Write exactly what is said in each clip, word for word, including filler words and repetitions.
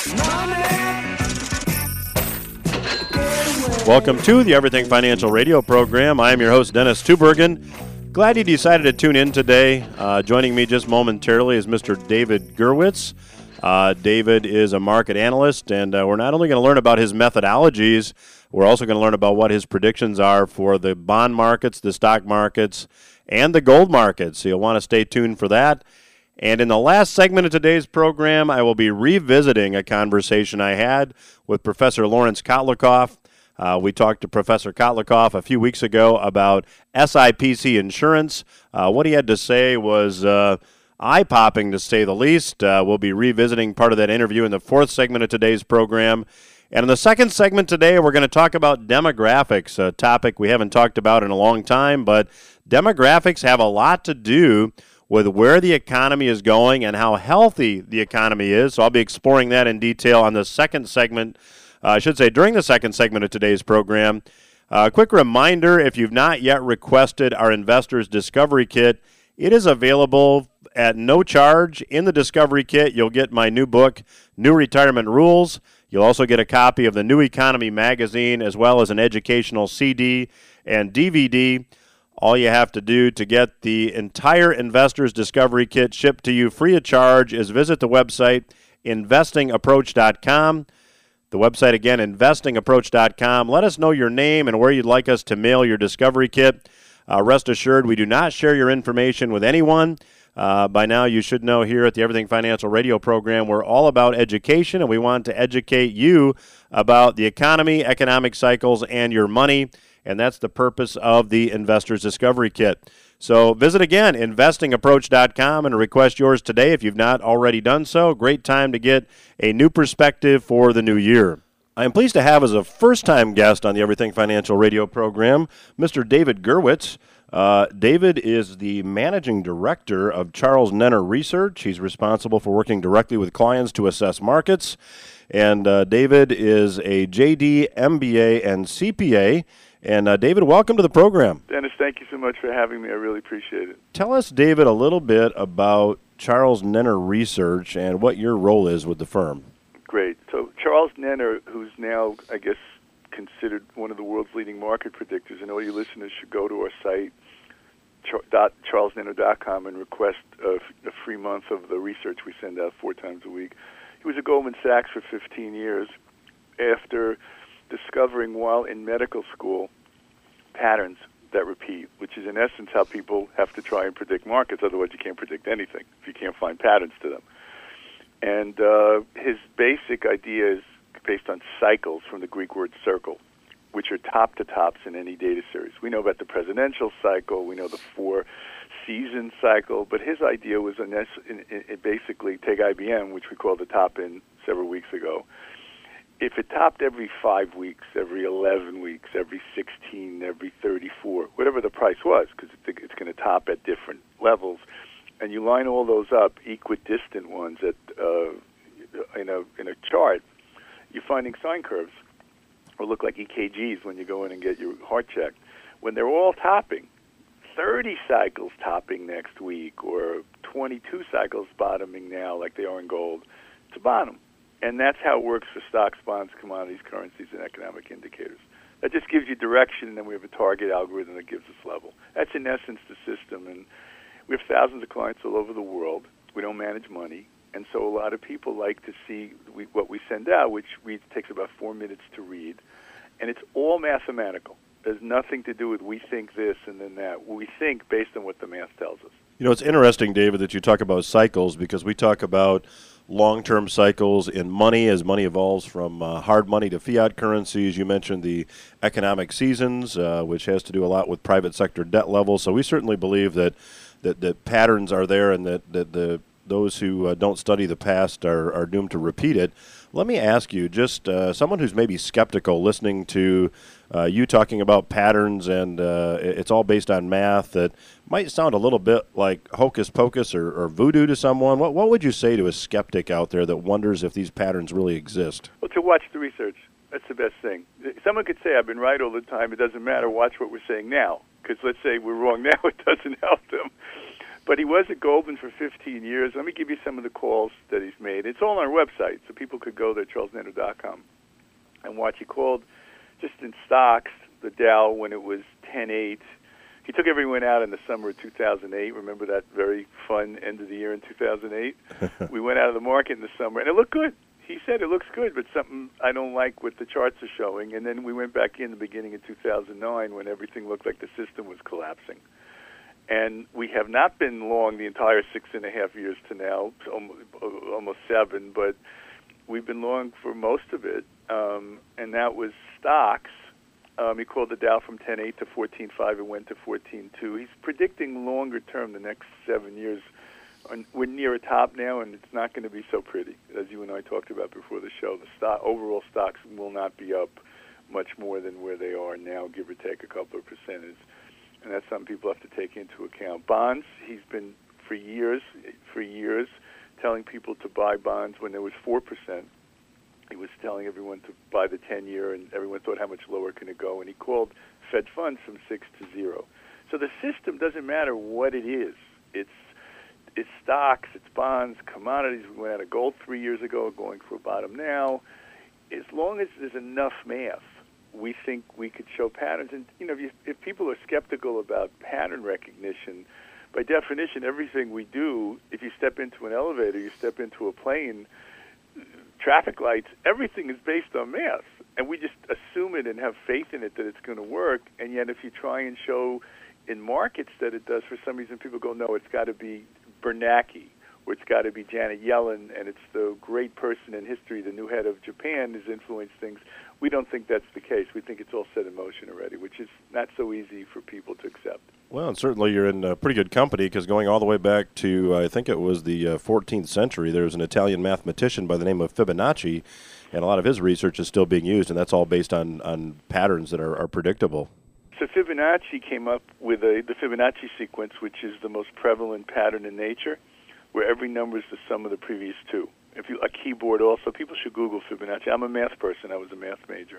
Welcome to the Everything Financial Radio program. I am your host, Dennis Tubergen. Glad you decided to tune in today. Uh, joining me just momentarily is Mister David Gerwitz. Uh, David is a market analyst, and uh, we're not only going to learn about his methodologies, we're also going to learn about what his predictions are for the bond markets, the stock markets, and the gold markets. So you'll want to stay tuned for that. And in the last segment of today's program, I will be revisiting a conversation I had with Professor Lawrence Kotlikoff. Uh, we talked to Professor Kotlikoff a few weeks ago about S I P C insurance. Uh, what he had to say was uh, eye-popping, to say the least. Uh, we'll be revisiting part of that interview in the fourth segment of today's program. And in the second segment today, we're going to talk about demographics, a topic we haven't talked about in a long time, but demographics have a lot to do with where the economy is going and how healthy the economy is. So I'll be exploring that in detail on the second segment. Uh, I should say during the second segment of today's program. A uh, quick reminder, if you've not yet requested our Investors Discovery Kit, it is available at no charge. In the Discovery Kit, you'll get my new book, New Retirement Rules. You'll also get a copy of the New Economy magazine as well as an educational C D and D V D. All you have to do to get the entire Investors Discovery Kit shipped to you free of charge is visit the website investing approach dot com. The website again, investing approach dot com. Let us know your name and where you'd like us to mail your Discovery Kit. Uh, rest assured, we do not share your information with anyone. Uh, by now, you should know here at the Everything Financial Radio program, we're all about education, and we want to educate you about the economy, economic cycles, and your money. And that's the purpose of the Investors Discovery Kit. So visit again, investing approach dot com, and request yours today if you've not already done so. Great time to get a new perspective for the new year. I am pleased to have as a first-time guest on the Everything Financial Radio program, Mister David Gerwitz. Uh, David is the managing director of Charles Nenner Research. He's responsible for working directly with clients to assess markets. And uh, David is a J D, M B A, and C P A. And uh, David, welcome to the program. Dennis, thank you so much for having me. I really appreciate it. Tell us, David, a little bit about Charles Nenner Research and what your role is with the firm. Great. So Charles Nenner, who's now, I guess, considered one of the world's leading market predictors, and all your listeners should go to our site, charles nenner dot com, and request a, a free month of the research we send out four times a week. He was at Goldman Sachs for fifteen years after discovering while in medical school patterns that repeat, which is in essence how people have to try and predict markets. Otherwise, you can't predict anything if you can't find patterns to them. And uh, his basic idea is based on cycles from the Greek word circle, which are top-to-tops in any data series. We know about the presidential cycle, we know the four-season cycle, but his idea was in, in, in basically take I B M, which we called the top in several weeks ago. If it topped every five weeks, every eleven weeks, every sixteen, every thirty-four, whatever the price was, because it's going to top at different levels, and you line all those up, equidistant ones at uh, in a in a chart, you're finding sine curves, or look like E K Gs when you go in and get your heart checked. When they're all topping, thirty cycles topping next week, or twenty-two cycles bottoming now, like they are in gold, it's a bottom. And that's how it works for stocks, bonds, commodities, currencies, and economic indicators. That just gives you direction, and then we have a target algorithm that gives us level. That's, in essence, the system. And we have thousands of clients all over the world. We don't manage money. And so a lot of people like to see we, what we send out, which reads, takes about four minutes to read. And it's all mathematical. There's nothing to do with we think this and then that. We think based on what the math tells us. You know, it's interesting, David, that you talk about cycles, because we talk about long-term cycles in money as money evolves from uh, hard money to fiat currencies. You mentioned the economic seasons, uh, which has to do a lot with private sector debt levels. So we certainly believe that that, that patterns are there, and that, that the those who uh, don't study the past are, are doomed to repeat it. Let me ask you, just uh, someone who's maybe skeptical listening to uh, you talking about patterns, and uh, it's all based on math, that might sound a little bit like hocus pocus or, or voodoo to someone. What, what would you say to a skeptic out there that wonders if these patterns really exist? Well, to watch the research. That's the best thing. Someone could say, I've been right all the time. It doesn't matter. Watch what we're saying now. Because let's say we're wrong now, it doesn't help them. But he was at Goldman for fifteen years. Let me give you some of the calls that he's made. It's all on our website, so people could go there, charles nano dot com, and watch. He called just in stocks, the Dow, when it was ten eight. He took everyone out in the summer of two thousand eight. Remember that very fun end of the year in two thousand eight? We went out of the market in the summer, and it looked good. He said it looks good, but something I don't like what the charts are showing. And then we went back in the beginning of two thousand nine when everything looked like the system was collapsing. And we have not been long the entire six and a half years to now, almost seven, but we've been long for most of it, um, and that was stocks. Um, he called the Dow from ten eight to fourteen five and went to fourteen two. He's predicting longer term, the next seven years. We're near a top now, and it's not going to be so pretty. As you and I talked about before the show, the stock, overall stocks will not be up much more than where they are now, give or take a couple of percentage. And that's something people have to take into account. Bonds, he's been for years, for years, telling people to buy bonds when there was four percent. He was telling everyone to buy the ten-year, and everyone thought, how much lower can it go? And he called Fed funds from six to zero. So the system doesn't matter what it is. It's it's stocks, it's bonds, commodities. We went out of gold three years ago, going for a bottom now. As long as there's enough math, we think we could show patterns. And you know, if, you, if people are skeptical about pattern recognition, by definition, everything we do, if you step into an elevator, you step into a plane, traffic lights, everything is based on math. And we just assume it and have faith in it that it's going to work. And yet if you try and show in markets that it does, for some reason people go, no, it's got to be Bernanke, or it's got to be Janet Yellen, and it's the great person in history, the new head of Japan, has influenced things. We don't think that's the case. We think it's all set in motion already, which is not so easy for people to accept. Well, and certainly you're in uh, pretty good company, because going all the way back to, uh, I think it was the uh, fourteenth century, there was an Italian mathematician by the name of Fibonacci, and a lot of his research is still being used, and that's all based on, on patterns that are, are predictable. So Fibonacci came up with a, the Fibonacci sequence, which is the most prevalent pattern in nature, where every number is the sum of the previous two. If you a keyboard also, people should Google Fibonacci. I'm a math person. I was a math major.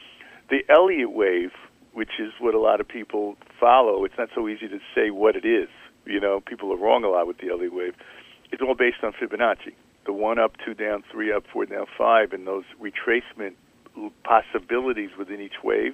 The Elliott wave, which is what a lot of people follow, it's not so easy to say what it is. You know, people are wrong a lot with the Elliott wave. It's all based on Fibonacci. The one up, two down, three up, four down, five, and those retracement possibilities within each wave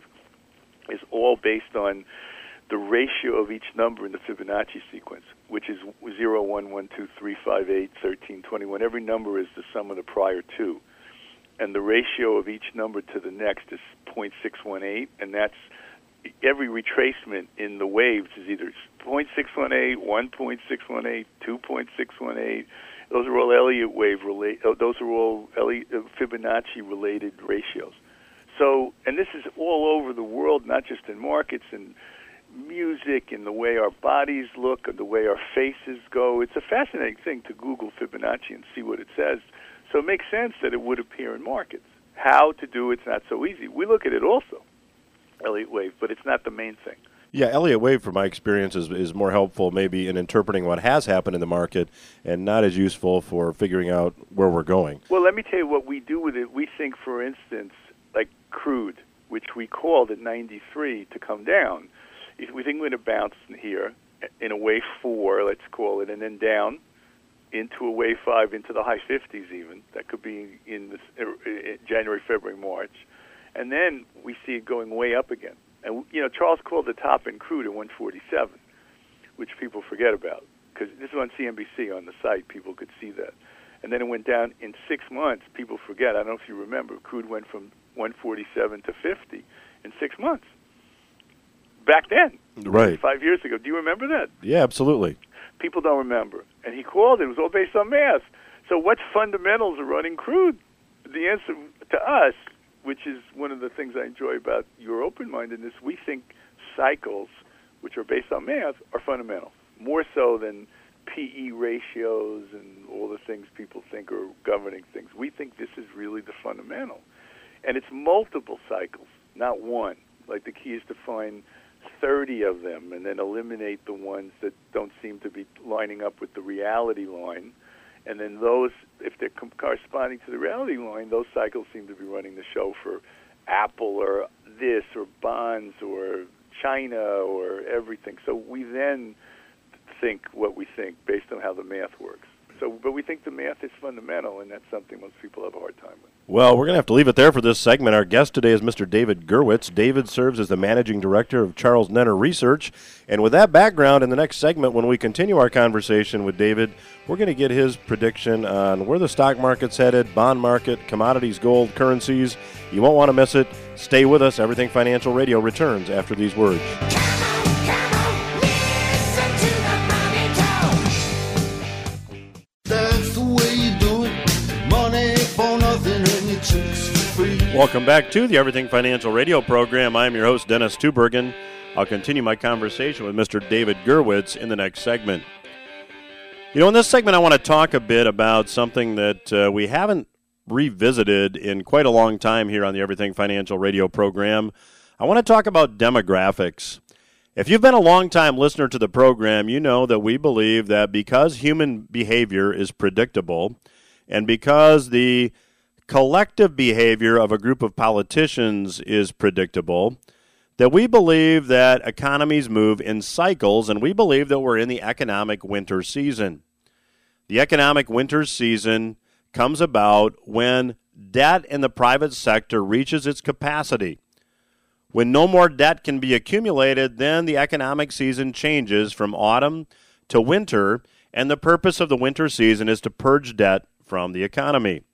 is all based on the ratio of each number in the Fibonacci sequence, which is zero, one, one, two, three, five, eight, thirteen, twenty-one. Every number is the sum of the prior two. And the ratio of each number to the next is zero point six one eight, and that's every retracement in the waves is either zero point six one eight, one point six one eight, two point six one eight. Those are all Elliott wave relate. Those are all Elliott, Fibonacci-related ratios. So, and this is all over the world, not just in markets and music and the way our bodies look and the way our faces go. It's a fascinating thing to Google Fibonacci and see what it says. So it makes sense that it would appear in markets. How to do it's not so easy. We look at it also, Elliott wave, but it's not the main thing. Yeah, Elliott wave, from my experience, is, is more helpful maybe in interpreting what has happened in the market and not as useful for figuring out where we're going. Well, let me tell you what we do with it. We think, for instance, like crude, which we called at ninety-three to come down. If we think we're going to bounce here in a wave four, let's call it, and then down into a wave five, into the high fifties even. That could be in this, uh, January, February, March. And then we see it going way up again. And, you know, Charles called the top in crude at one forty-seven, which people forget about, because this is on C N B C on the site. People could see that. And then it went down in six months. People forget. I don't know if you remember. Crude went from one forty-seven to fifty in six months. Back then, right, five years ago. Do you remember that? Yeah, absolutely. People don't remember. And he called it. It was all based on math. So what fundamentals are running crude? The answer to us, which is one of the things I enjoy about your open-mindedness, we think cycles, which are based on math, are fundamental, more so than P E ratios and all the things people think are governing things. We think this is really the fundamental. And it's multiple cycles, not one. Like the key is to find thirty of them and then eliminate the ones that don't seem to be lining up with the reality line. And then those, if they're com- corresponding to the reality line, those cycles seem to be running the show for Apple or this or bonds or China or everything. So we then think what we think based on how the math works. So, but we think the math is fundamental, and that's something most people have a hard time with. Well, we're going to have to leave it there for this segment. Our guest today is Mister David Gurwitz. David serves as the managing director of Charles Nenner Research. And with that background, in the next segment, when we continue our conversation with David, we're going to get his prediction on where the stock market's headed, bond market, commodities, gold, currencies. You won't want to miss it. Stay with us. Everything Financial Radio returns after these words. Welcome back to the Everything Financial Radio program. I'm your host, Dennis Tubergen. I'll continue my conversation with Mister David Gurwitz in the next segment. You know, in this segment, I want to talk a bit about something that uh, we haven't revisited in quite a long time here on the Everything Financial Radio program. I want to talk about demographics. If you've been a long-time listener to the program, you know that we believe that because human behavior is predictable and because the collective behavior of a group of politicians is predictable, that we believe that economies move in cycles, and we believe that we're in the economic winter season. The economic winter season comes about when debt in the private sector reaches its capacity. When no more debt can be accumulated, then the economic season changes from autumn to winter, and the purpose of the winter season is to purge debt from the economy.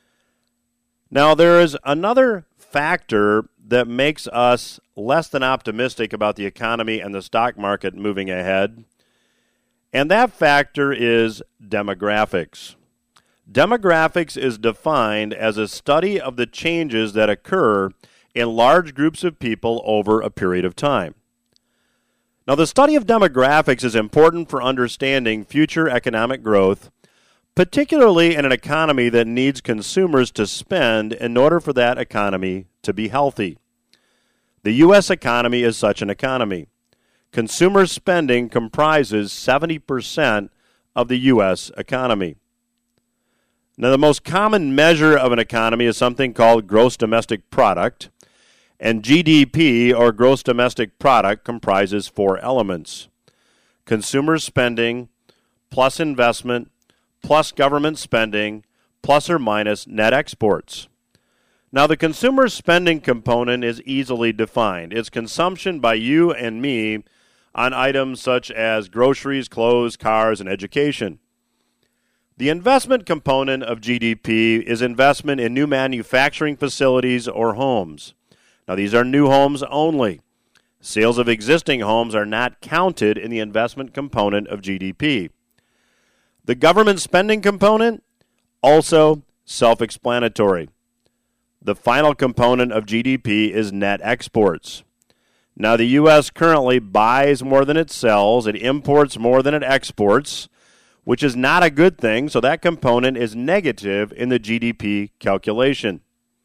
Now, there is another factor that makes us less than optimistic about the economy and the stock market moving ahead, and that factor is demographics. Demographics is defined as a study of the changes that occur in large groups of people over a period of time. Now, the study of demographics is important for understanding future economic growth, particularly in an economy that needs consumers to spend in order for that economy to be healthy. The U S economy is such an economy. Consumer spending comprises seventy percent of the U S economy. Now, the most common measure of an economy is something called gross domestic product, and G D P, or gross domestic product, comprises four elements: consumer spending, plus investment, plus government spending, plus or minus net exports. Now, the consumer spending component is easily defined. It's consumption by you and me on items such as groceries, clothes, cars, and education. The investment component of G D P is investment in new manufacturing facilities or homes. Now, these are new homes only. Sales of existing homes are not counted in the investment component of G D P. The government spending component, also self-explanatory. The final component of G D P is net exports. Now, the U S currently buys more than it sells. It imports more than it exports, which is not a good thing, so that component is negative in the G D P calculation.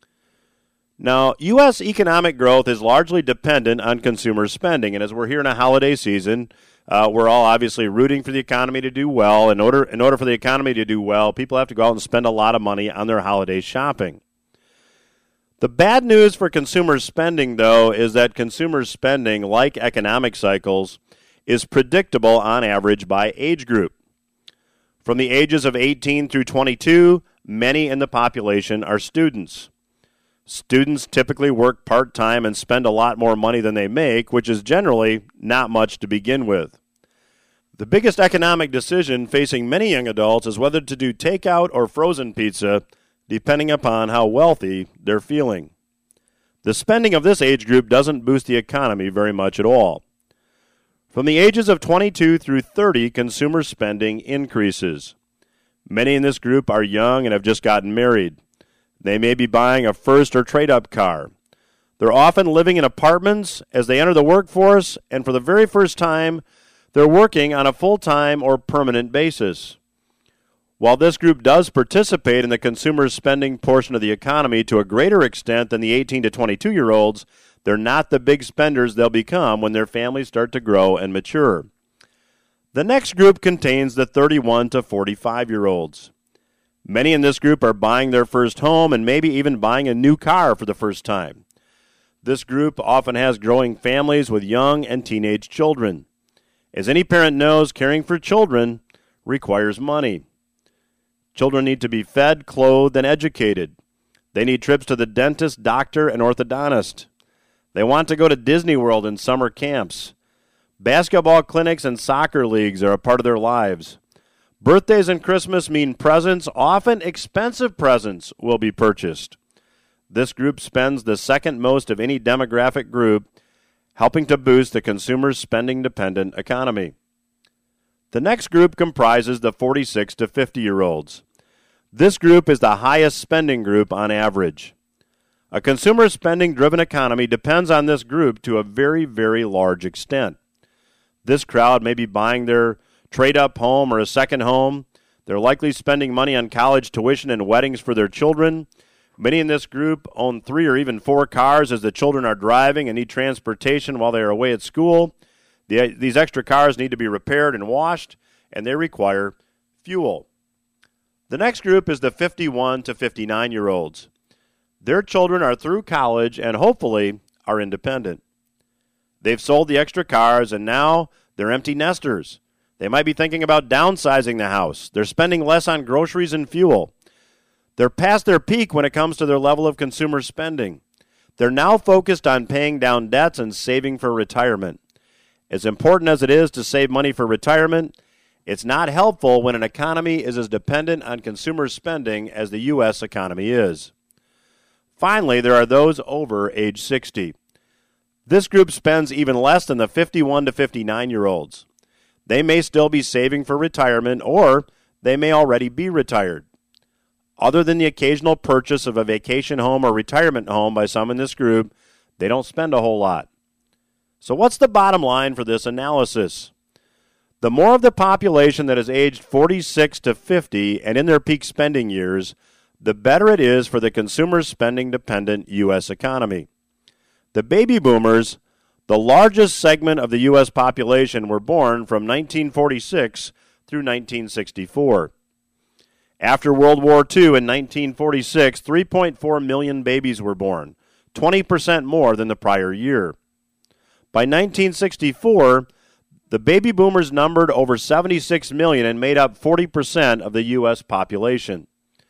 Now, U S economic growth is largely dependent on consumer spending, and as we're here in a holiday season, Uh, we're all obviously rooting for the economy to do well. In order, in order for the economy to do well, people have to go out and spend a lot of money on their holiday shopping. The bad news for consumer spending, though, is that consumer spending, like economic cycles, is predictable on average by age group. From the ages of eighteen through twenty-two, many in the population are students. Students typically work part-time and spend a lot more money than they make, which is generally not much to begin with. The biggest economic decision facing many young adults is whether to do takeout or frozen pizza, depending upon how wealthy they're feeling. The spending of this age group doesn't boost the economy very much at all. From the ages of twenty-two through thirty, consumer spending increases. Many in this group are young and have just gotten married. They may be buying a first or trade-up car. They're often living in apartments as they enter the workforce, and for the very first time, they're working on a full-time or permanent basis. While this group does participate in the consumer spending portion of the economy to a greater extent than the eighteen to twenty-two-year-olds, they're not the big spenders they'll become when their families start to grow and mature. The next group contains the thirty-one to forty-five-year-olds. Many in this group are buying their first home and maybe even buying a new car for the first time. This group often has growing families with young and teenage children. As any parent knows, caring for children requires money. Children need to be fed, clothed, and educated. They need trips to the dentist, doctor, and orthodontist. They want to go to Disney World and summer camps. Basketball clinics and soccer leagues are a part of their lives. Birthdays and Christmas mean presents, often expensive presents, will be purchased. This group spends the second most of any demographic group, helping to boost the consumer's spending-dependent economy. The next group comprises the forty-six to fifty-year-olds. This group is the highest spending group on average. A consumer spending-driven economy depends on this group to a very, very large extent. This crowd may be buying their trade-up home or a second home. They're likely spending money on college tuition and weddings for their children. Many in this group own three or even four cars as the children are driving and need transportation while they are away at school. The, these extra cars need to be repaired and washed, and they require fuel. The next group is the fifty-one to fifty-nine-year-olds. Their children are through college and hopefully are independent. They've sold the extra cars, and now they're empty nesters. They might be thinking about downsizing the house. They're spending less on groceries and fuel. They're past their peak when it comes to their level of consumer spending. They're now focused on paying down debts and saving for retirement. As important as it is to save money for retirement, it's not helpful when an economy is as dependent on consumer spending as the U S economy is. Finally, there are those over age sixty. This group spends even less than the fifty-one to fifty-nine-year-olds. They may still be saving for retirement, or they may already be retired. Other than the occasional purchase of a vacation home or retirement home by some in this group, they don't spend a whole lot. So what's the bottom line for this analysis? The more of the population that is aged forty-six to fifty and in their peak spending years, the better it is for the consumer spending-dependent U S economy. The baby boomers, the largest segment of the U S population, were born from nineteen forty-six through nineteen sixty-four. After World War Two in nineteen forty-six, three point four million babies were born, twenty percent more than the prior year. By nineteen sixty-four, the baby boomers numbered over seventy-six million and made up forty percent of the U S population.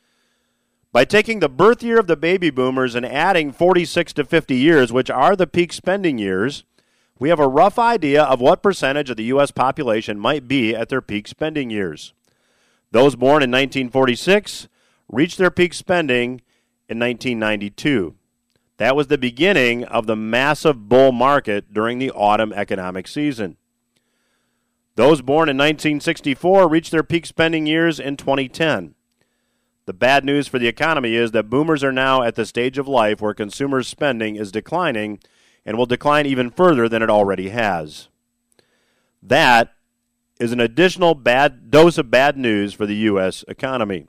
By taking the birth year of the baby boomers and adding forty-six to fifty years, which are the peak spending years, we have a rough idea of what percentage of the U S population might be at their peak spending years. Those born in nineteen forty-six reached their peak spending in nineteen ninety-two. That was the beginning of the massive bull market during the autumn economic season. Those born in nineteen sixty-four reached their peak spending years in twenty ten. The bad news for the economy is that boomers are now at the stage of life where consumer spending is declining and will decline even further than it already has. That is an additional bad dose of bad news for the U S economy.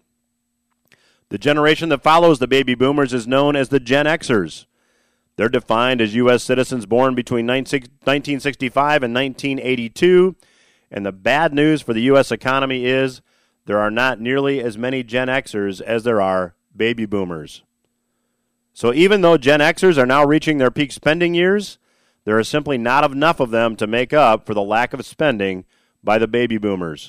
The generation that follows the baby boomers is known as the Gen Xers. They're defined as U S citizens born between nineteen sixty-five and nineteen eighty-two, and the bad news for the U S economy is there are not nearly as many Gen Xers as there are baby boomers. So even though Gen Xers are now reaching their peak spending years, there are simply not enough of them to make up for the lack of spending by the baby boomers.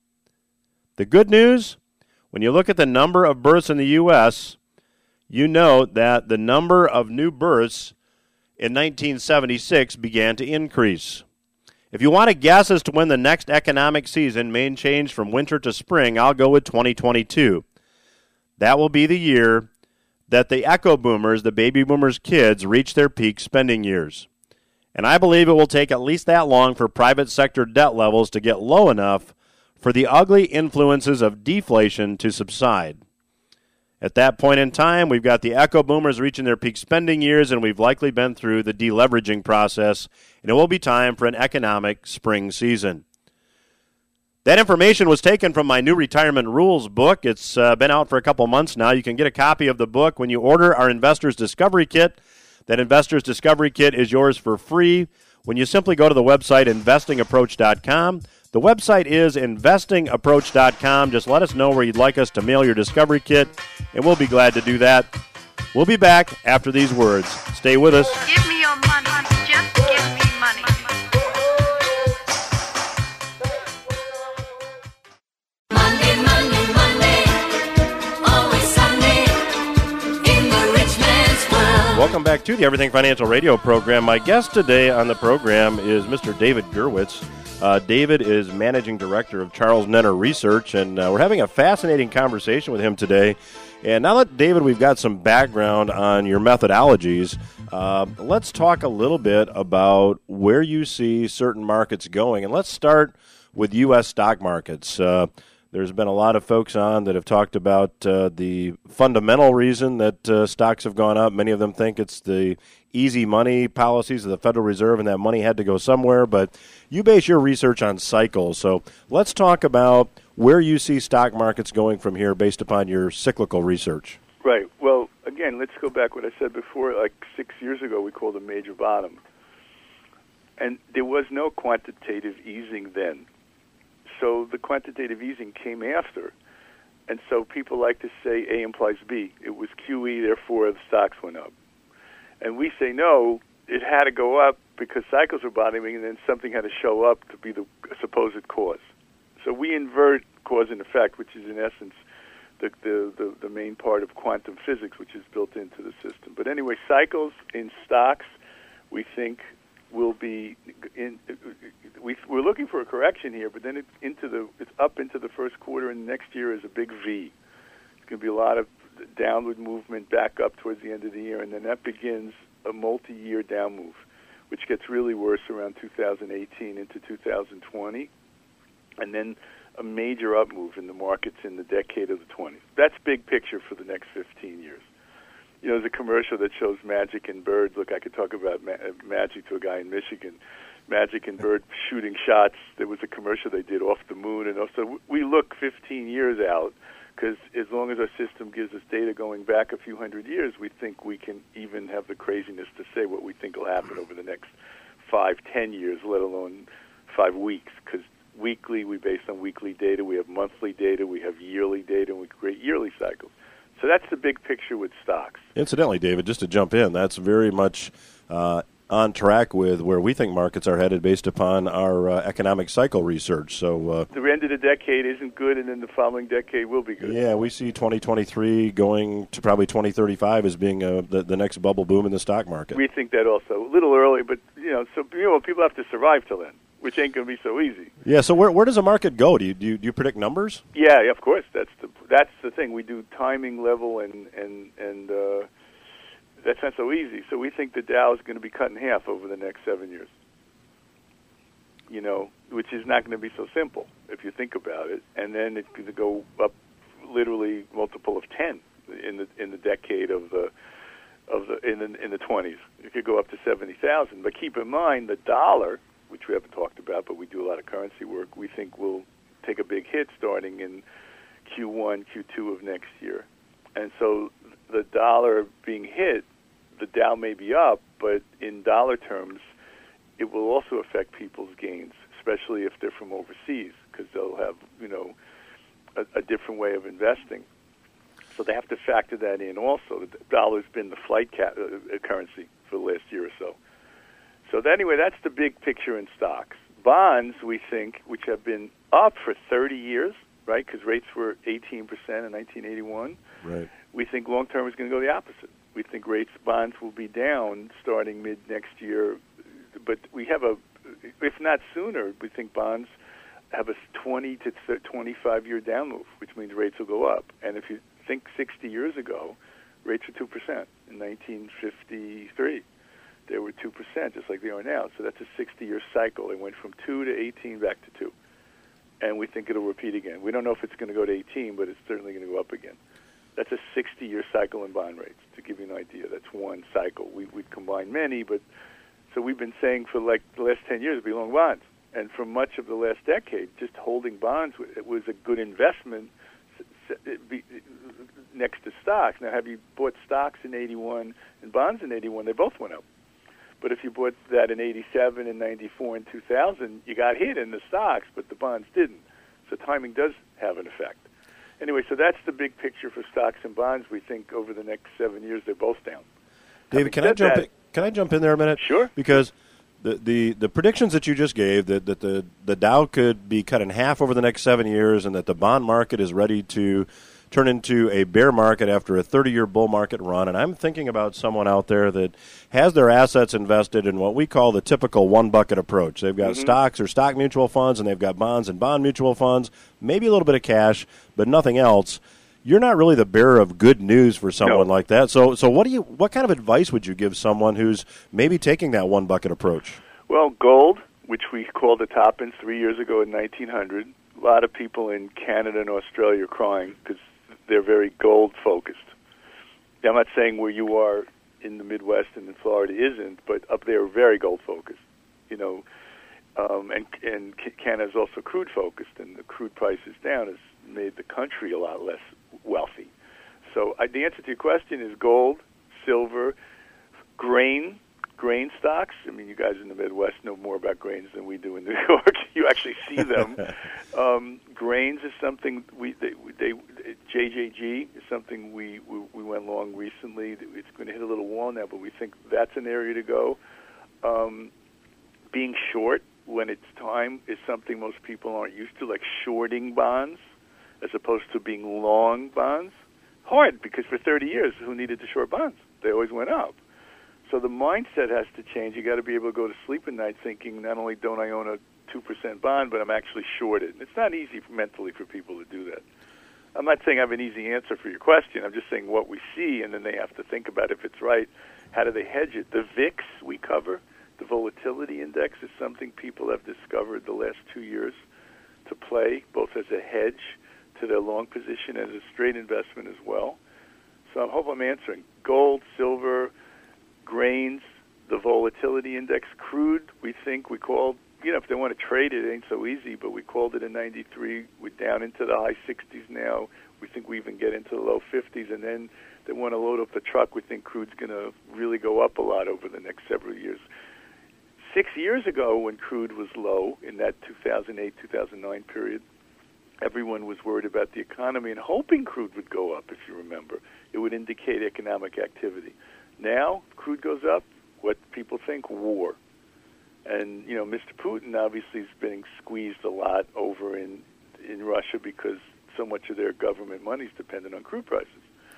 The good news, when you look at the number of births in the U S, you note that the number of new births in nineteen seventy-six began to increase. If you want to guess as to when the next economic season may change from winter to spring, I'll go with twenty twenty-two. That will be the year that the echo boomers, the baby boomers' kids, reach their peak spending years. And I believe it will take at least that long for private sector debt levels to get low enough for the ugly influences of deflation to subside. At that point in time, we've got the echo boomers reaching their peak spending years, and we've likely been through the deleveraging process, and it will be time for an economic spring season. That information was taken from my new Retirement Rules book. It's uh, been out for a couple months now. You can get a copy of the book when you order our Investor's Discovery Kit. That Investor's Discovery Kit is yours for free when you simply go to the website investing approach dot com. The website is investing approach dot com. Just let us know where you'd like us to mail your Discovery Kit, and we'll be glad to do that. We'll be back after these words. Stay with us. Give me your money. Just give me money. Welcome back to the Everything Financial Radio program. My guest today on the program is Mister David Gerwitz. Uh, David is Managing Director of Charles Nenner Research, and uh, we're having a fascinating conversation with him today. And now that, David, we've got some background on your methodologies, uh, let's talk a little bit about where you see certain markets going. And let's start with U S stock markets. Uh, there's been a lot of folks on that have talked about uh, the fundamental reason that uh, stocks have gone up. Many of them think it's the easy money policies of the Federal Reserve and that money had to go somewhere. But you base your research on cycles. So let's talk about where you see stock markets going from here based upon your cyclical research. Right. Well, again, let's go back what I said before. Like six years ago, we called a major bottom. And there was no quantitative easing then. So the quantitative easing came after. And so people like to say A implies B. It was Q E, therefore the stocks went up. And we say, no, it had to go up because cycles were bottoming, and then something had to show up to be the supposed cause. So we invert cause and effect, which is in essence the, the, the, the main part of quantum physics, which is built into the system. But anyway, cycles in stocks, we think, will be in. We, we're looking for a correction here, but then it's into the it's up into the first quarter, and next year is a big V. It's going to be a lot of downward movement back up towards the end of the year, and then that begins a multi-year down move, which gets really worse around two thousand eighteen into two thousand twenty, and then a major up move in the markets in the decade of the twenties. That's big picture for the next fifteen years. You know, there's a commercial that shows Magic and Bird. Look, I could talk about ma- Magic to a guy in Michigan. Magic and Bird shooting shots. There was a commercial they did off the moon. And also, we look fifteen years out because as long as our system gives us data going back a few hundred years, we think we can even have the craziness to say what we think will happen over the next five, ten years, let alone five weeks. Because weekly, we base on weekly data. We have monthly data. We have yearly data, and we create yearly cycles. So that's the big picture with stocks. Incidentally, David, just to jump in, that's very much uh, on track with where we think markets are headed based upon our uh, economic cycle research. So uh, the end of the decade isn't good, and then the following decade will be good. Yeah, we see twenty twenty-three going to probably twenty thirty-five as being uh, the, the next bubble boom in the stock market. We think that also. A little early, but you know, so you know, people have to survive till then, which ain't going to be so easy. Yeah. So where where does the market go? Do you do you, do you predict numbers? Yeah, of course. That's the that's the thing. We do timing, level, and and and uh, that's not so easy. So we think the Dow is going to be cut in half over the next seven years. You know, which is not going to be so simple if you think about it. And then it's going to go up literally multiple of ten in the in the decade of the of the in the in the twenties. It could go up to seventy thousand. But keep in mind the dollar, which we haven't talked about, but we do a lot of currency work, we think will take a big hit starting in Q one, Q two of next year. And so the dollar being hit, the Dow may be up, but in dollar terms, it will also affect people's gains, especially if they're from overseas, because they'll have, you know, a, a different way of investing. So they have to factor that in also. The dollar's been the flight ca- uh, currency for the last year or so. So anyway, that's the big picture in stocks. Bonds, we think, which have been up for thirty years, right, because rates were eighteen percent in nineteen eighty-one. Right. We think long-term is going to go the opposite. We think rates, bonds will be down starting mid-next year. But we have a, if not sooner, we think bonds have a twenty to twenty-five-year down move, which means rates will go up. And if you think sixty years ago, rates were two percent in nineteen fifty-three. They were two percent, just like they are now. So that's a sixty-year cycle. They went from two to eighteen back to two. And we think it'll repeat again. We don't know if it's going to go to eighteen, but it's certainly going to go up again. That's a sixty-year cycle in bond rates, to give you an idea. That's one cycle. We, we'd combine many, but so we've been saying for like the last ten years, we long bonds. And for much of the last decade, just holding bonds it was a good investment next to stocks. Now, have you bought stocks in eighty-one and bonds in eighty-one? They both went up. But if you bought that in eighty-seven and ninety-four and two thousand, you got hit in the stocks, but the bonds didn't. So timing does have an effect. Anyway, so that's the big picture for stocks and bonds. We think over the next seven years, they're both down. David, can I jump in, can I jump in there a minute? Sure. Because the the, the predictions that you just gave, that, that the, the Dow could be cut in half over the next seven years and that the bond market is ready to turn into a bear market after a thirty-year bull market run. And I'm thinking about someone out there that has their assets invested in what we call the typical one-bucket approach. They've got mm-hmm. stocks or stock mutual funds, and they've got bonds and bond mutual funds, maybe a little bit of cash, but nothing else. You're not really the bearer of good news for someone no. like that. So, so what do you? What kind of advice would you give someone who's maybe taking that one-bucket approach? Well, gold, which we called the top-ins three years ago in nineteen hundred. A lot of people in Canada and Australia are crying because they're very gold-focused. I'm not saying where you are in the Midwest and in Florida isn't, but up there very gold-focused. You know, um, and and Canada's also crude-focused, and the crude price is down has made the country a lot less wealthy. So uh, the answer to your question is gold, silver, grain, grain stocks. I mean, you guys in the Midwest know more about grains than we do in New York. You actually see them. um, grains is something we they, they J J G is something we, we we went long recently. It's going to hit a little wall now, but we think that's an area to go. Um, being short when it's time is something most people aren't used to, like shorting bonds as opposed to being long bonds. Hard, because for thirty years, who needed to short bonds? They always went up. So the mindset has to change. You got to be able to go to sleep at night thinking, not only don't I own a two percent bond, but I'm actually shorted. It's not easy mentally for people to do that. I'm not saying I have an easy answer for your question. I'm just saying what we see, and then they have to think about if it's right. How do they hedge it? The V I X we cover, the volatility index, is something people have discovered the last two years to play, both as a hedge to their long position and as a straight investment as well. So I hope I'm answering. Gold, silver, grains, the volatility index, crude, we think we called, you know, if they want to trade it, it ain't so easy, but we called it in ninety-three. We're down into the high sixties now. We think we even get into the low fifties, and then they want to load up the truck. We think crude's going to really go up a lot over the next several years. Six years ago, when crude was low in that two thousand eight, two thousand nine period, everyone was worried about the economy and hoping crude would go up, if you remember. It would indicate economic activity. Now, crude goes up, what people think, war. And, you know, Mister Putin obviously is being squeezed a lot over in, in Russia because so much of their government money is dependent on crude prices.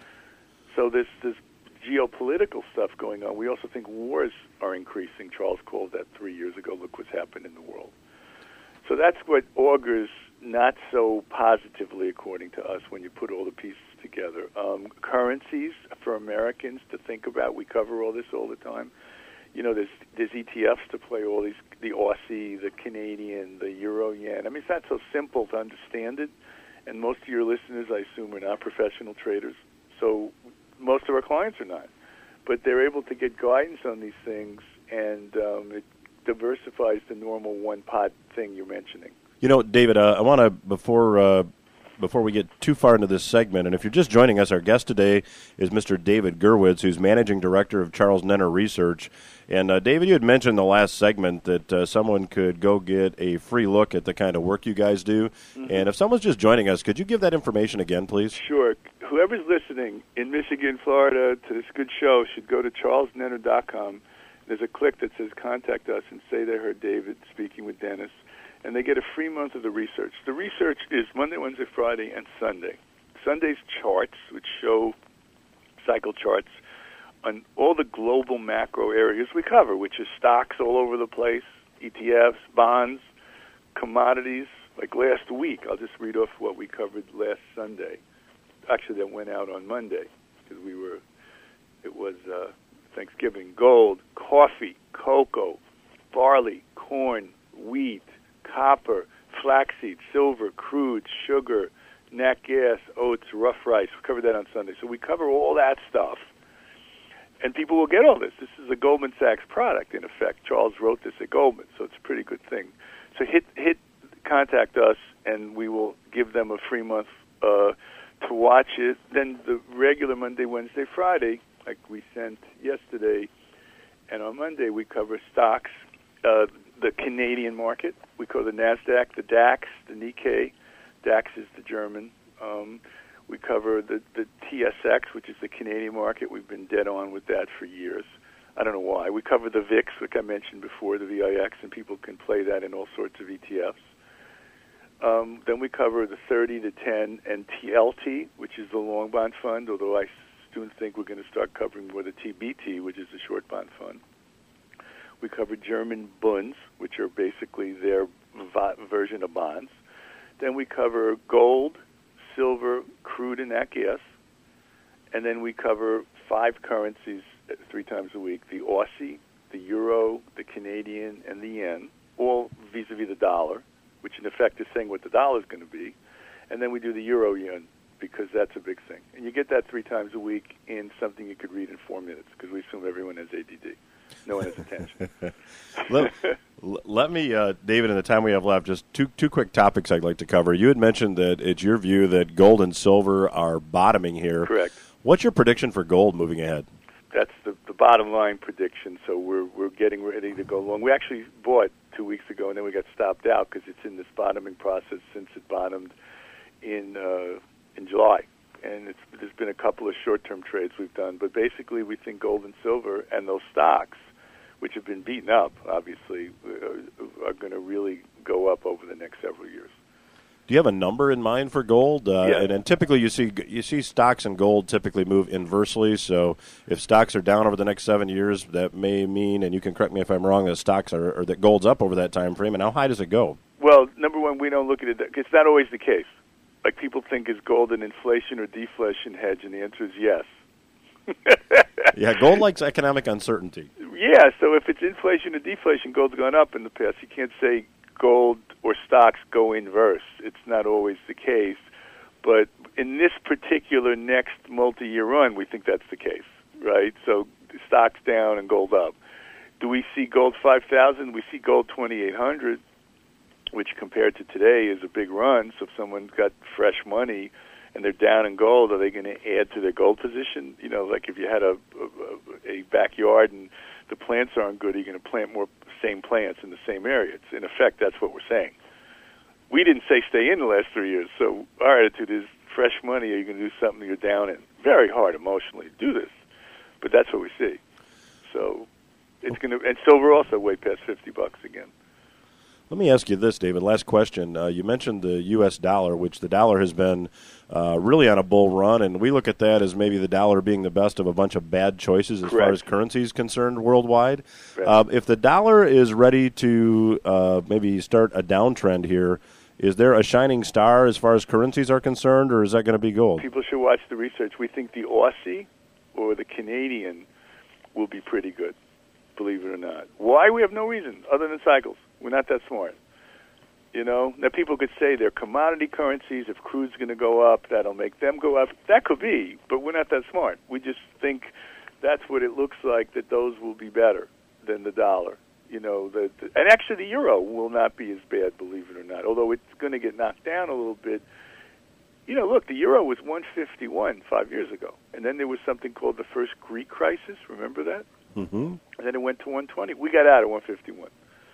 So there's this geopolitical stuff going on. We also think wars are increasing. Charles called that three years ago. Look what's happened in the world. So that's what augurs not so positively, according to us, when you put all the pieces together. Um, currencies for Americans to think about. We cover all this all the time. You know, there's there's E T Fs to play all these, the Aussie, the Canadian, the Euro Yen. I mean, it's not so simple to understand it. And most of your listeners, I assume, are not professional traders. So most of our clients are not. But they're able to get guidance on these things, and um, it diversifies the normal one-pot thing you're mentioning. You know, David, uh, I want to, before uh, before we get too far into this segment, and if you're just joining us, our guest today is Mister David Gurwitz, who's Managing Director of Charles Nenner Research. And, uh, David, you had mentioned in the last segment that uh, someone could go get a free look at the kind of work you guys do. Mm-hmm. And if someone's just joining us, could you give that information again, please? Sure. Whoever's listening in Michigan, Florida, to this good show should go to charles nenner dot com. There's a click that says Contact Us and say they heard David speaking with Dennis. And they get a free month of the research. The research is Monday, Wednesday, Friday, and Sunday. Sunday's charts, which show cycle charts on all the global macro areas we cover, which is stocks all over the place, E T Fs, bonds, commodities. Like last week, I'll just read off what we covered last Sunday. Actually, that went out on Monday because we were, it was uh, Thanksgiving. Gold, coffee, cocoa, barley, corn, wheat, copper, flaxseed, silver, crude, sugar, nat gas, oats, rough rice. We covered that on Sunday. So we cover all that stuff. And people will get all this. This is a Goldman Sachs product, in effect. Charles wrote this at Goldman, so it's a pretty good thing. So hit hit contact us, and we will give them a free month uh, to watch it. Then the regular Monday, Wednesday, Friday, like we sent yesterday, and on Monday we cover stocks, uh, the Canadian market. We call the NASDAQ, the DAX, the Nikkei. DAX is the German. Um, we cover the, the T S X, which is the Canadian market. We've been dead on with that for years. I don't know why. We cover the V I X, which I mentioned before, the V I X, and people can play that in all sorts of E T Fs. Um, then we cover the thirty, the ten, and T L T, which is the long bond fund, although I soon think we're going to start covering more the T B T, which is the short bond fund. We cover German Bunds, which are basically their v- version of bonds. Then we cover gold, silver, crude, and nat gas. And then we cover five currencies three times a week, the Aussie, the Euro, the Canadian, and the Yen, all vis-a-vis the dollar, which in effect is saying what the dollar is going to be. And then we do the Euro Yen, because that's a big thing. And you get that three times a week in something you could read in four minutes, because we assume everyone has A D D. No one has attention. let, let me, uh, David, in the time we have left, just two two quick topics I'd like to cover. You had mentioned that it's your view that gold and silver are bottoming here. Correct. What's your prediction for gold moving ahead? That's the, the bottom line prediction, so we're we're getting ready to go long. We actually bought two weeks ago, and then we got stopped out because it's in this bottoming process since it bottomed in uh, in July. And it's, there's been a couple of short-term trades we've done, but basically we think gold and silver and those stocks, which have been beaten up, obviously, uh, are going to really go up over the next several years. Do you have a number in mind for gold? Uh, yeah. and, and typically you see you see stocks and gold typically move inversely. So if stocks are down over the next seven years, that may mean, and you can correct me if I'm wrong, that stocks are or that gold's up over that time frame. And how high does it go? Well, number one, we don't look at it. It's not always the case. Like people think, is gold an inflation or deflation hedge? And the answer is yes. Yeah, gold likes economic uncertainty. Yeah, so if it's inflation or deflation, gold's gone up in the past. You can't say gold or stocks go inverse. It's not always the case. But in this particular next multi-year run, we think that's the case, right? So stocks down and gold up. Do we see gold five thousand? We see gold twenty-eight hundred, which compared to today is a big run. So if someone's got fresh money and they're down in gold, are they going to add to their gold position? You know, like if you had a, a, a backyard and the plants aren't good, are you going to plant more same plants in the same area? It's, in effect, that's what we're saying. We didn't say stay in the last three years, so our attitude is fresh money, are you going to do something you're down in? Very hard emotionally to do this, but that's what we see. So it's going to, and silver also way past fifty bucks again. Let me ask you this, David. Last question. Uh, you mentioned the U S dollar, which the dollar has been uh, really on a bull run, and we look at that as maybe the dollar being the best of a bunch of bad choices as Correct. far as currency is concerned worldwide. Uh, if the dollar is ready to uh, maybe start a downtrend here, is there a shining star as far as currencies are concerned, or is that going to be gold? People should watch the research. We think the Aussie or the Canadian will be pretty good, believe it or not. Why? We have no reason other than cycles. We're not that smart. You know, now people could say they're commodity currencies. If crude's going to go up, that'll make them go up. That could be, but we're not that smart. We just think that's what it looks like, that those will be better than the dollar. You know, the, the, and actually the euro will not be as bad, believe it or not, although it's going to get knocked down a little bit. You know, look, the euro was one fifty-one five years ago, and then there was something called the first Greek crisis. Remember that? Mm-hmm. And then it went to one twenty. We got out at one fifty-one.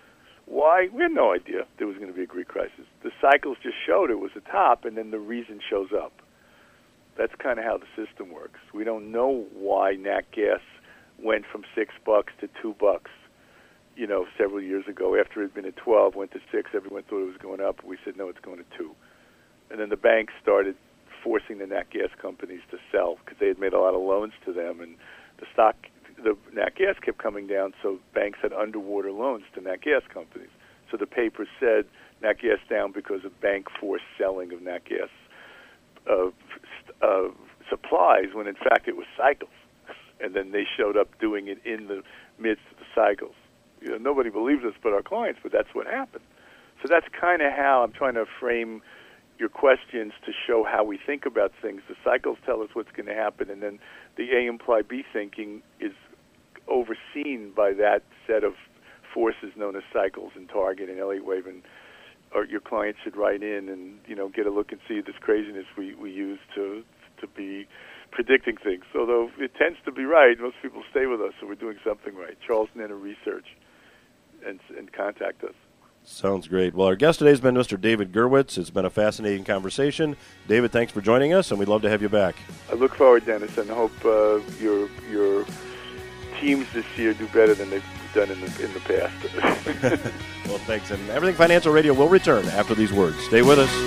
Why? We had no idea there was going to be a Greek crisis. The cycles just showed it was a top, and then the reason shows up. That's kind of how the system works. We don't know why nat gas went from six bucks to two bucks. You know, several years ago, after it had been at twelve, went to six. Everyone thought it was going up. We said no, it's going to two. And then the banks started forcing the nat gas companies to sell because they had made a lot of loans to them, and the stock. The nat gas kept coming down, so banks had underwater loans to nat gas companies. So the paper said nat gas down because of bank forced selling of nat gas uh, uh, supplies, when in fact it was cycles. And then they showed up doing it in the midst of the cycles. You know, nobody believes us but our clients, but that's what happened. So that's kind of how I'm trying to frame your questions to show how we think about things. The cycles tell us what's going to happen, and then the A imply B thinking is overseen by that set of forces known as cycles and Target and Elliott Wave, and or your clients should write in and, you know, get a look and see this craziness we, we use to to be predicting things. Although it tends to be right, most people stay with us, so we're doing something right. Charles Nenner Research, and and contact us. Sounds great. Well, our guest today has been Mister David Gurwitz. It's been a fascinating conversation. David, thanks for joining us, and we'd love to have you back. I look forward, Dennis, and hope uh, your your teams this year do better than they've done in the in the past. Well, thanks. And Everything Financial Radio will return after these words. Stay with us.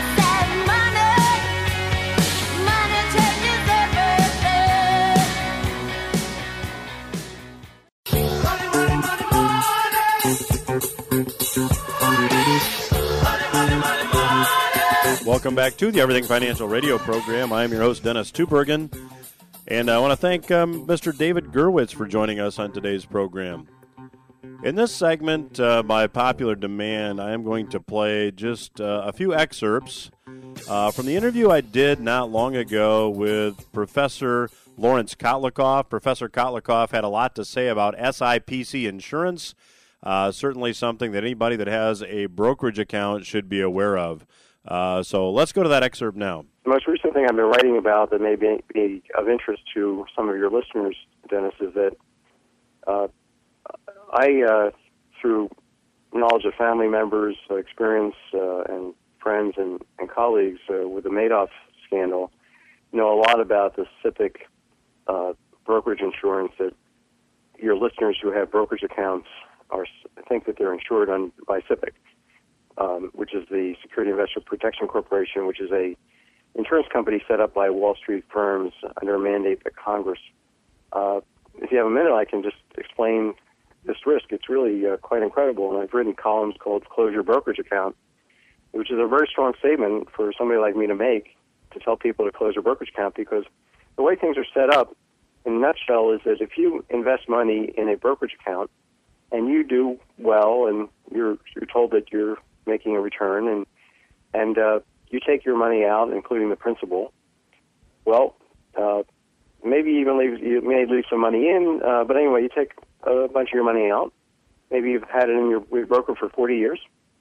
Welcome back to the Everything Financial Radio program. I am your host, Dennis Tubergen, and I want to thank um, Mister David Gerwitz for joining us on today's program. In this segment, uh, by popular demand, I am going to play just uh, a few excerpts uh, from the interview I did not long ago with Professor Lawrence Kotlikoff. Professor Kotlikoff had a lot to say about S I P C insurance, uh, certainly something that anybody that has a brokerage account should be aware of. Uh, so let's go to that excerpt now. The most recent thing I've been writing about that may be, be of interest to some of your listeners, Dennis, is that uh, I, uh, through knowledge of family members, uh, experience, uh, and friends and, and colleagues uh, with the Madoff scandal, know a lot about the S I P C uh, brokerage insurance that your listeners who have brokerage accounts are think that they're insured on by S I P C. Um, which is the Security Investor Protection Corporation, which is a insurance company set up by Wall Street firms under a mandate by Congress. Uh, if you have a minute, I can just explain this risk. It's really uh, quite incredible, and I've written columns called Close Your Brokerage Account, which is a very strong statement for somebody like me to make, to tell people to close their brokerage account, because the way things are set up, in a nutshell, is that if you invest money in a brokerage account and you do well and you're you're told that you're making a return, and and uh, you take your money out, including the principal. Well, uh, maybe even leave you may leave some money in, uh, but anyway, you take a bunch of your money out. Maybe you've had it in your, your broker for forty years.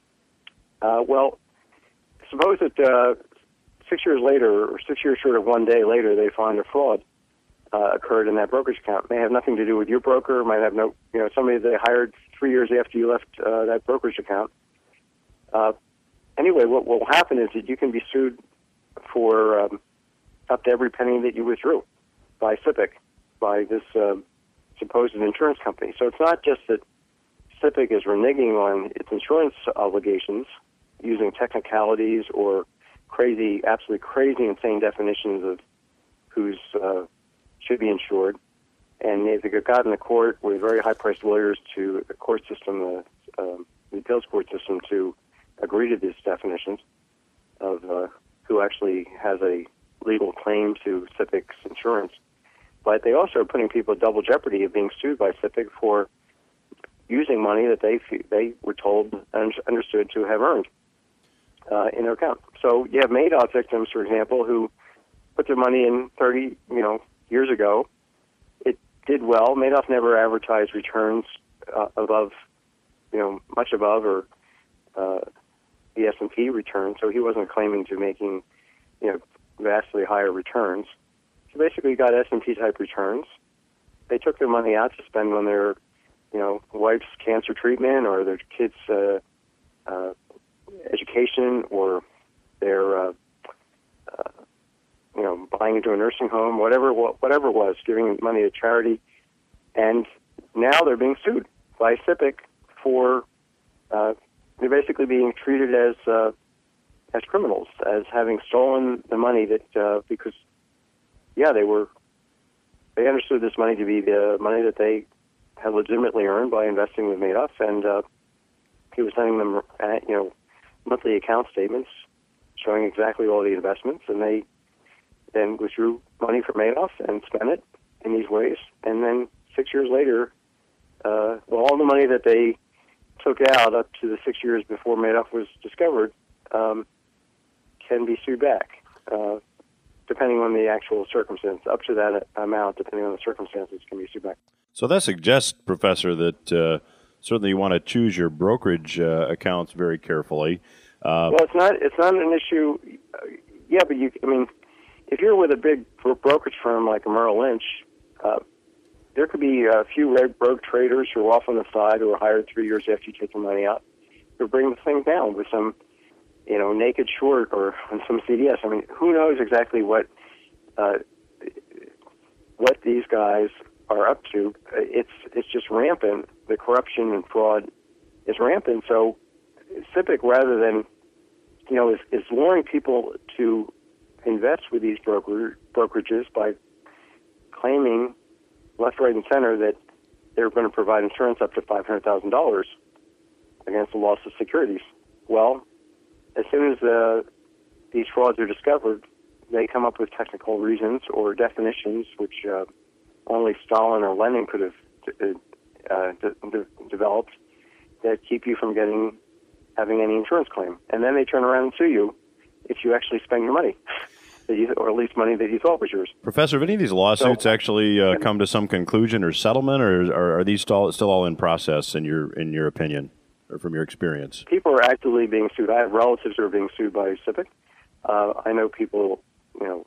Uh, well, suppose that uh, six years later, or six years short of one day later, they find a fraud uh, occurred in that brokerage account. It may have nothing to do with your broker. Might have no, you know, somebody they hired three years after you left uh, that brokerage account. Uh, anyway, what will happen is that you can be sued for um, up to every penny that you withdrew by S I P C, by this uh, supposed insurance company. So it's not just that S I P C is reneging on its insurance obligations using technicalities or crazy, absolutely crazy, insane definitions of who's uh, should be insured. And they've gotten the court with very high-priced lawyers to the court system, the, uh, the appeals court system, to agree to these definitions of uh, who actually has a legal claim to S I P C's insurance. But they also are putting people at double jeopardy of being sued by S I P C for using money that they they were told and understood to have earned uh, in their account. So you have Madoff victims, for example, who put their money in thirty, you know, years ago. It did well. Madoff never advertised returns uh, above, you know, much above or uh, the S and P return, so he wasn't claiming to making, you know, vastly higher returns. So basically, got S and P type returns. They took their money out to spend on their, you know, wife's cancer treatment or their kids' uh, uh, education or their, uh, uh, you know, buying into a nursing home, whatever, whatever it was, giving money to charity, and now they're being sued by S I P C for. Uh, They're basically being treated as uh, as criminals, as having stolen the money that uh, because, yeah, they were they understood this money to be the money that they had legitimately earned by investing with Madoff, and uh, he was sending them, uh, you know, monthly account statements showing exactly all the investments, and they then withdrew money from Madoff and spent it in these ways, and then six years later, uh, well, all the money that they took out up to the six years before Madoff was discovered um, can be sued back, uh, depending on the actual circumstance. Up to that amount, depending on the circumstances, can be sued back. So that suggests, Professor, that uh, certainly you want to choose your brokerage uh, accounts very carefully. Uh, well, it's not it's not an issue. Uh, yeah, but you, I mean, if you're with a big brokerage firm like a Merrill Lynch, uh, there could be a few rogue traders who are off on the side who are hired three years after you take your money out who bring the thing down with some, you know, naked short or on some C D S. I mean, who knows exactly what uh, what these guys are up to. It's it's just rampant. The corruption and fraud is rampant. So SIPC, rather than, you know, is, is luring people to invest with these broker brokerages by claiming left, right, and center that they're going to provide insurance up to five hundred thousand dollars against the loss of securities. Well, as soon as uh, these frauds are discovered, they come up with technical reasons or definitions which uh, only Stalin or Lenin could have uh, de- de- developed that keep you from getting having any insurance claim. And then they turn around and sue you if you actually spend your money, that you, or at least money that you thought was yours. Professor, have any of these lawsuits so, actually uh, come to some conclusion or settlement, or, or are these still, still all in process in your in your opinion or from your experience? People are actively being sued. I have relatives who are being sued by SIPC. Uh, I know people, you know,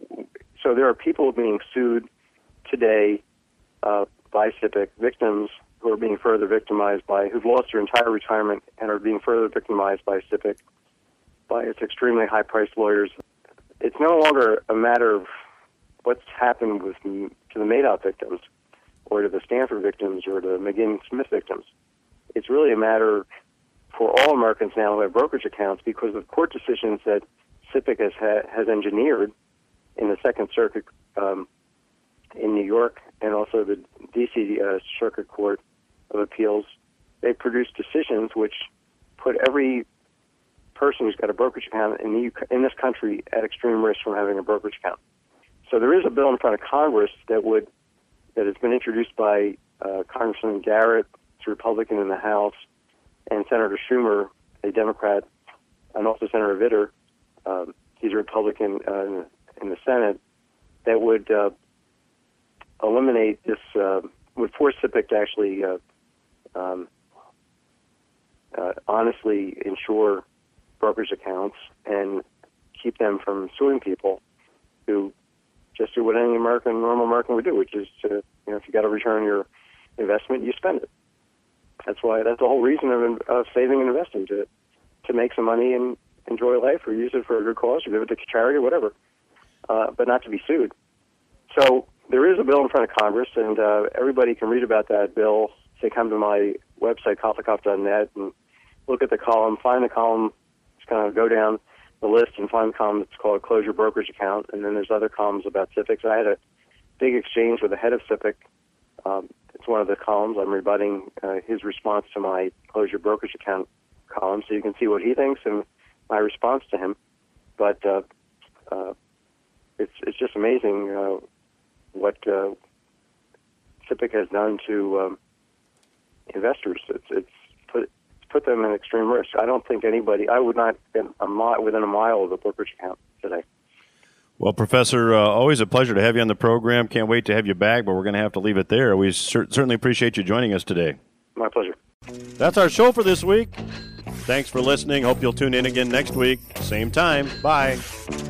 so there are people being sued today uh, by SIPC, victims who are being further victimized by, who've lost their entire retirement and are being further victimized by SIPC, by its extremely high-priced lawyers. It's no longer a matter of what's happened with to the Madoff victims or to the Stanford victims or to the McGinn-Smith victims. It's really a matter for all Americans now who have brokerage accounts because of court decisions that SIPC has, ha- has engineered in the Second Circuit um, in New York and also the D C uh, Circuit Court of Appeals. They produced decisions which put every person who's got a brokerage account in, the, in this country at extreme risk from having a brokerage account. So there is a bill in front of Congress that would that has been introduced by uh, Congressman Garrett, a Republican in the House, and Senator Schumer, a Democrat, and also Senator Vitter, um, he's a Republican uh, in, the, in the Senate, that would uh, eliminate this, uh, would force SIPC to actually uh, um, uh, honestly insure brokerage accounts and keep them from suing people who just do what any American, normal American would do, which is to, you know, if you got to return your investment, you spend it. That's why, that's the whole reason of, of saving and investing, to to make some money and enjoy life or use it for a good cause or give it to charity or whatever, uh, but not to be sued. So there is a bill in front of Congress, and uh, everybody can read about that bill. They come to my website, koflikoff dot net, and look at the column, find the column, just kind of go down the list and find the column that's called Close Your Brokerage Account, and then there's other columns about SIPCs. I had a big exchange with the head of SIPC. Um, it's one of the columns. I'm rebutting uh, his response to my Close Your Brokerage Account column, so you can see what he thinks and my response to him. But uh, uh, it's it's just amazing uh, what uh, SIPC has done to um, investors. It's it's put put them in extreme risk. I don't think anybody. I would not get a mile within a mile of the brokerage account today. Well, Professor, uh, always a pleasure to have you on the program. Can't wait to have you back, but we're going to have to leave it there. We cer- certainly appreciate you joining us today. My pleasure. That's our show for this week. Thanks for listening. Hope you'll tune in again next week. Same time. Bye.